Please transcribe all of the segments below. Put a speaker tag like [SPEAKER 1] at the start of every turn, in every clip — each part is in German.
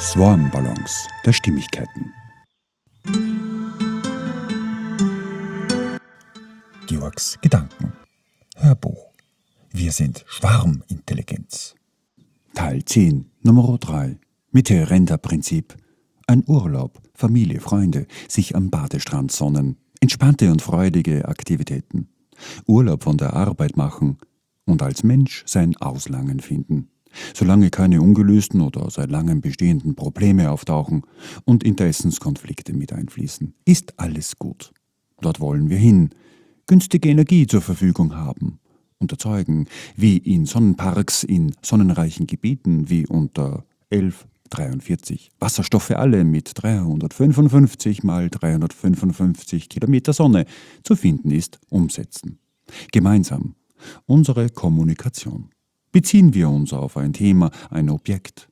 [SPEAKER 1] Swarm-Balance der Stimmigkeiten. Georgs Gedanken. Hörbuch. Wir sind Schwarmintelligenz. Teil 10, Nummer 3. Mitte-Render-Prinzip. Ein Urlaub, Familie, Freunde, sich am Badestrand sonnen, entspannte und freudige Aktivitäten. Urlaub von der Arbeit machen und als Mensch sein Auslangen finden. Solange keine ungelösten oder seit langem bestehenden Probleme auftauchen und Interessenskonflikte mit einfließen, ist alles gut. Dort wollen wir hin, günstige Energie zur Verfügung haben und erzeugen, wie in Sonnenparks in sonnenreichen Gebieten wie unter 1143. Wasserstoffe alle mit 355 mal 355 Kilometer Sonne zu finden ist, umsetzen. Gemeinsam unsere Kommunikation. Beziehen wir uns auf ein Thema, ein Objekt,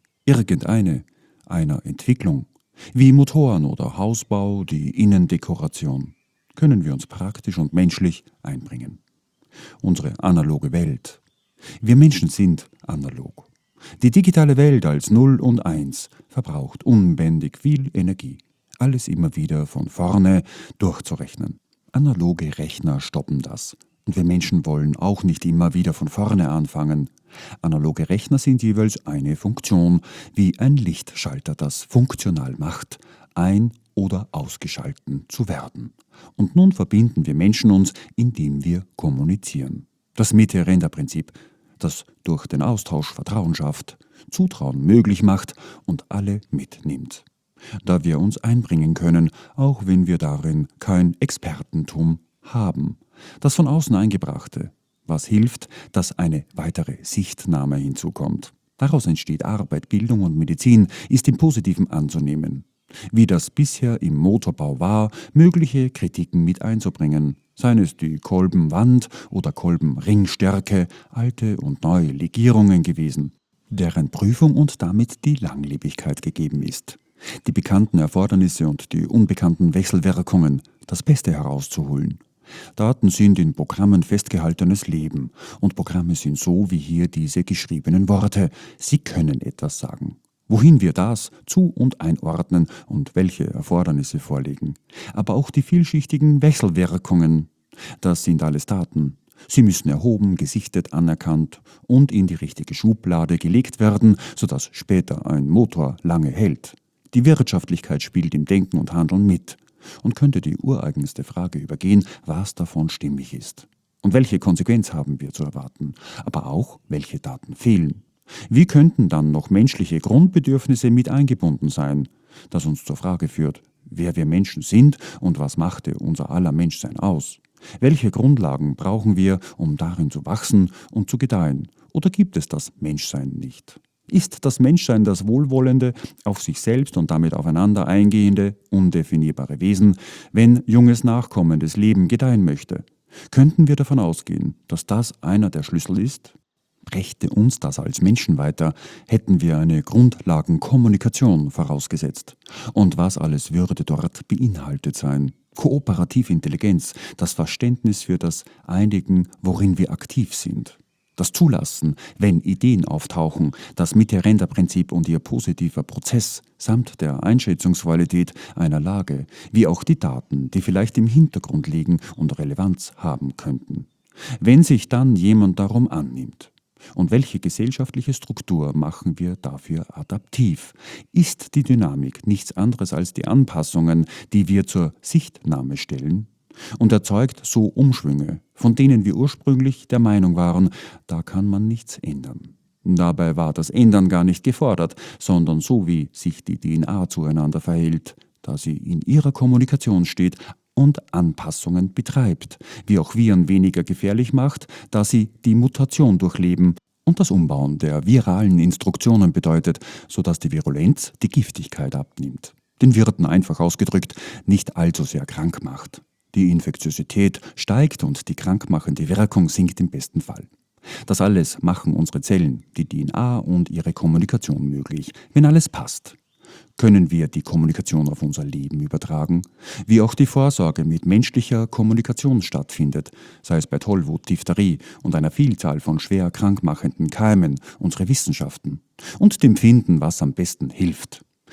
[SPEAKER 1] einer Entwicklung, wie Motoren oder Hausbau, die Innendekoration, können wir uns praktisch und menschlich einbringen. Unsere analoge Welt. Wir Menschen sind analog. Die digitale Welt als 0 und 1 verbraucht unbändig viel Energie. Alles immer wieder von vorne durchzurechnen. Analoge Rechner stoppen das. Und wir Menschen wollen auch nicht immer wieder von vorne anfangen. Analoge Rechner sind jeweils eine Funktion, wie ein Lichtschalter das funktional macht, ein- oder ausgeschalten zu werden. Und nun verbinden wir Menschen uns, indem wir kommunizieren. Das Mitte-Render-Prinzip, das durch den Austausch Vertrauen schafft, Zutrauen möglich macht und alle mitnimmt. Da wir uns einbringen können, auch wenn wir darin kein Expertentum haben. Das von außen Eingebrachte, was hilft, dass eine weitere Sichtnahme hinzukommt. Daraus entsteht Arbeit, Bildung und Medizin, ist im Positiven anzunehmen. Wie das bisher im Motorbau war, mögliche Kritiken mit einzubringen, seien es die Kolbenwand- oder Kolbenringstärke, alte und neue Legierungen gewesen, deren Prüfung und damit die Langlebigkeit gegeben ist. Die bekannten Erfordernisse und die unbekannten Wechselwirkungen, das Beste herauszuholen. Daten sind in Programmen festgehaltenes Leben und Programme sind so wie hier diese geschriebenen Worte. Sie können etwas sagen. Wohin wir das zu- und einordnen und welche Erfordernisse vorliegen. Aber auch die vielschichtigen Wechselwirkungen, das sind alles Daten. Sie müssen erhoben, gesichtet, anerkannt und in die richtige Schublade gelegt werden, sodass später ein Motor lange hält. Die Wirtschaftlichkeit spielt im Denken und Handeln mit und könnte die ureigenste Frage übergehen, was davon stimmig ist. Und welche Konsequenz haben wir zu erwarten, aber auch welche Daten fehlen. Wie könnten dann noch menschliche Grundbedürfnisse mit eingebunden sein, das uns zur Frage führt, wer wir Menschen sind und was machte unser aller Menschsein aus? Welche Grundlagen brauchen wir, um darin zu wachsen und zu gedeihen? Oder gibt es das Menschsein nicht? Ist das Menschsein das wohlwollende, auf sich selbst und damit aufeinander eingehende, undefinierbare Wesen, wenn junges nachkommendes Leben gedeihen möchte? Könnten wir davon ausgehen, dass das einer der Schlüssel ist? Brächte uns das als Menschen weiter, hätten wir eine Grundlagenkommunikation vorausgesetzt. Und was alles würde dort beinhaltet sein? Kooperative Intelligenz, das Verständnis für das Einigen, worin wir aktiv sind. Das Zulassen, wenn Ideen auftauchen, das Mitte-Render-Prinzip und ihr positiver Prozess samt der Einschätzungsqualität einer Lage, wie auch die Daten, die vielleicht im Hintergrund liegen und Relevanz haben könnten. Wenn sich dann jemand darum annimmt. Und welche gesellschaftliche Struktur machen wir dafür adaptiv? Ist die Dynamik nichts anderes als die Anpassungen, die wir zur Sichtnahme stellen? Und erzeugt so Umschwünge, von denen wir ursprünglich der Meinung waren, da kann man nichts ändern. Dabei war das Ändern gar nicht gefordert, sondern so wie sich die DNA zueinander verhält, da sie in ihrer Kommunikation steht und Anpassungen betreibt, wie auch Viren weniger gefährlich macht, da sie die Mutation durchleben und das Umbauen der viralen Instruktionen bedeutet, sodass die Virulenz die Giftigkeit abnimmt. Den Wirten einfach ausgedrückt nicht allzu sehr krank macht. Die Infektiosität steigt und die krankmachende Wirkung sinkt im besten Fall. Das alles machen unsere Zellen, die DNA und ihre Kommunikation möglich, wenn alles passt. Können wir die Kommunikation auf unser Leben übertragen? Wie auch die Vorsorge mit menschlicher Kommunikation stattfindet, sei es bei Tollwut, Diphtherie und einer Vielzahl von schwer krankmachenden Keimen, unsere Wissenschaften und dem Finden, was am besten hilft.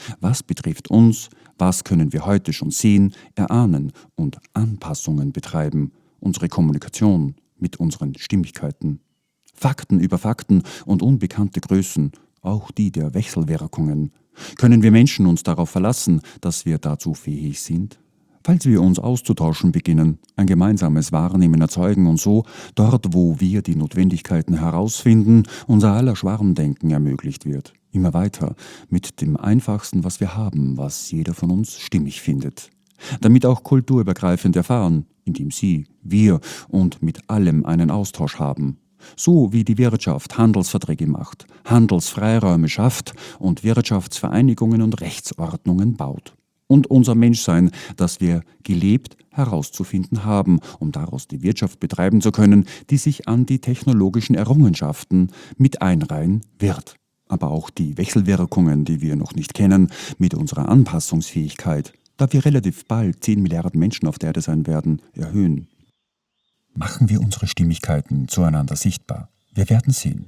[SPEAKER 1] Was betrifft uns, was können wir heute schon sehen, erahnen und Anpassungen betreiben, unsere Kommunikation mit unseren Stimmigkeiten. Fakten über Fakten und unbekannte Größen, auch die der Wechselwirkungen. Können wir Menschen uns darauf verlassen, dass wir dazu fähig sind? Falls wir uns auszutauschen beginnen, ein gemeinsames Wahrnehmen erzeugen und so, dort wo wir die Notwendigkeiten herausfinden, unser aller Schwarmdenken ermöglicht wird. Immer weiter, mit dem Einfachsten, was wir haben, was jeder von uns stimmig findet. Damit auch kulturübergreifend erfahren, indem Sie, wir und mit allem einen Austausch haben. So wie die Wirtschaft Handelsverträge macht, Handelsfreiräume schafft und Wirtschaftsvereinigungen und Rechtsordnungen baut. Und unser Menschsein, das wir gelebt herauszufinden haben, um daraus die Wirtschaft betreiben zu können, die sich an die technologischen Errungenschaften mit einreihen wird. Aber auch die Wechselwirkungen, die wir noch nicht kennen, mit unserer Anpassungsfähigkeit, da wir relativ bald 10 Milliarden Menschen auf der Erde sein werden, erhöhen. Machen wir unsere Stimmigkeiten zueinander sichtbar. Wir werden sehen.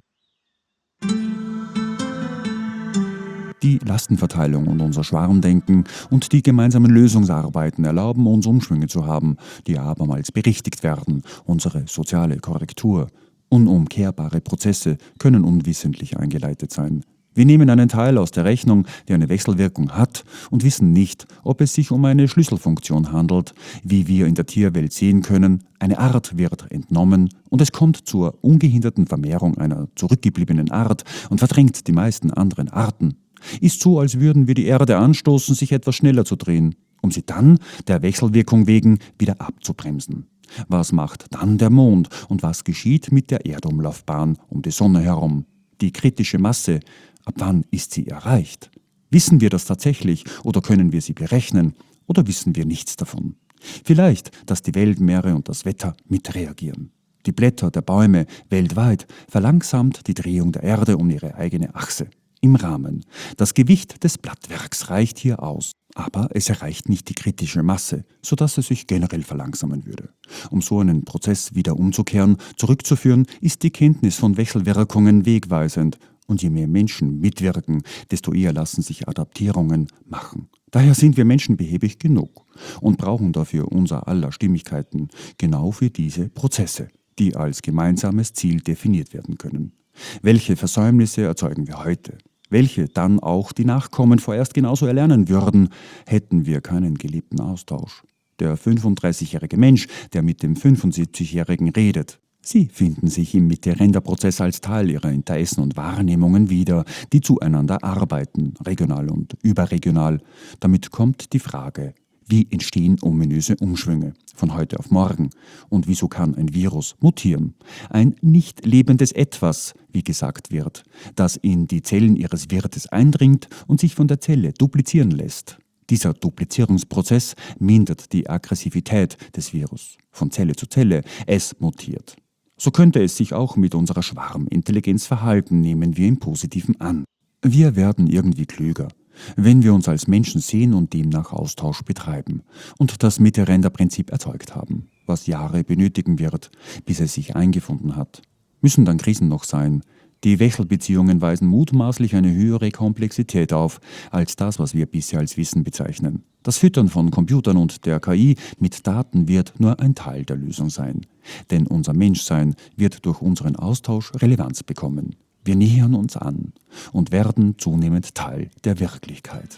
[SPEAKER 1] Die Lastenverteilung und unser Schwarmdenken und die gemeinsamen Lösungsarbeiten erlauben uns Umschwünge zu haben, die abermals berichtigt werden, unsere soziale Korrektur. Unumkehrbare Prozesse können unwissentlich eingeleitet sein. Wir nehmen einen Teil aus der Rechnung, der eine Wechselwirkung hat, und wissen nicht, ob es sich um eine Schlüsselfunktion handelt. Wie wir in der Tierwelt sehen können, eine Art wird entnommen und es kommt zur ungehinderten Vermehrung einer zurückgebliebenen Art und verdrängt die meisten anderen Arten. Ist so, als würden wir die Erde anstoßen, sich etwas schneller zu drehen, um sie dann der Wechselwirkung wegen wieder abzubremsen. Was macht dann der Mond und was geschieht mit der Erdumlaufbahn um die Sonne herum? Die kritische Masse, ab wann ist sie erreicht? Wissen wir das tatsächlich oder können wir sie berechnen oder wissen wir nichts davon? Vielleicht, dass die Weltmeere und das Wetter mitreagieren. Die Blätter der Bäume weltweit verlangsamt die Drehung der Erde um ihre eigene Achse. Im Rahmen. Das Gewicht des Blattwerks reicht hier aus, aber es erreicht nicht die kritische Masse, sodass es sich generell verlangsamen würde. Um so einen Prozess wieder umzukehren, zurückzuführen, ist die Kenntnis von Wechselwirkungen wegweisend. Und je mehr Menschen mitwirken, desto eher lassen sich Adaptierungen machen. Daher sind wir Menschen behäbig genug und brauchen dafür unser aller Stimmigkeiten, genau für diese Prozesse, die als gemeinsames Ziel definiert werden können. Welche Versäumnisse erzeugen wir heute? Welche dann auch die Nachkommen vorerst genauso erlernen würden, hätten wir keinen gelebten Austausch. Der 35-jährige Mensch, der mit dem 75-jährigen redet. Sie finden sich im Miteinander-Prozess als Teil ihrer Interessen und Wahrnehmungen wieder, die zueinander arbeiten, regional und überregional. Damit kommt die Frage, wie entstehen ominöse Umschwünge von heute auf morgen? Und wieso kann ein Virus mutieren? Ein nicht lebendes Etwas, wie gesagt wird, das in die Zellen ihres Wirtes eindringt und sich von der Zelle duplizieren lässt. Dieser Duplizierungsprozess mindert die Aggressivität des Virus von Zelle zu Zelle. Es mutiert. So könnte es sich auch mit unserer Schwarmintelligenz verhalten, nehmen wir im Positiven an. Wir werden irgendwie klüger, wenn wir uns als Menschen sehen und demnach Austausch betreiben und das Miteinander-Prinzip erzeugt haben, was Jahre benötigen wird, bis es sich eingefunden hat. Müssen dann Krisen noch sein? Die Wechselbeziehungen weisen mutmaßlich eine höhere Komplexität auf, als das, was wir bisher als Wissen bezeichnen. Das Füttern von Computern und der KI mit Daten wird nur ein Teil der Lösung sein. Denn unser Menschsein wird durch unseren Austausch Relevanz bekommen. Wir nähern uns an und werden zunehmend Teil der Wirklichkeit.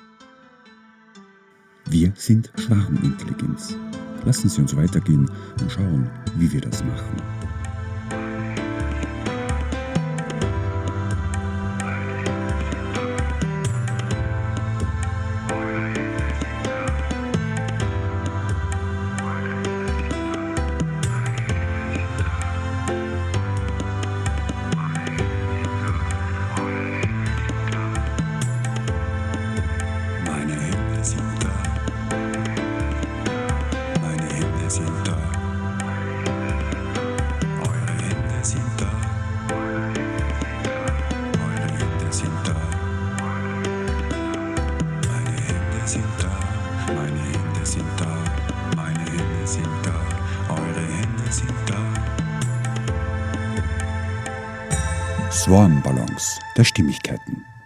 [SPEAKER 1] Wir sind Schwarmintelligenz. Lassen Sie uns weitergehen und schauen, wie wir das machen. Swarm-Balance der Stimmigkeiten.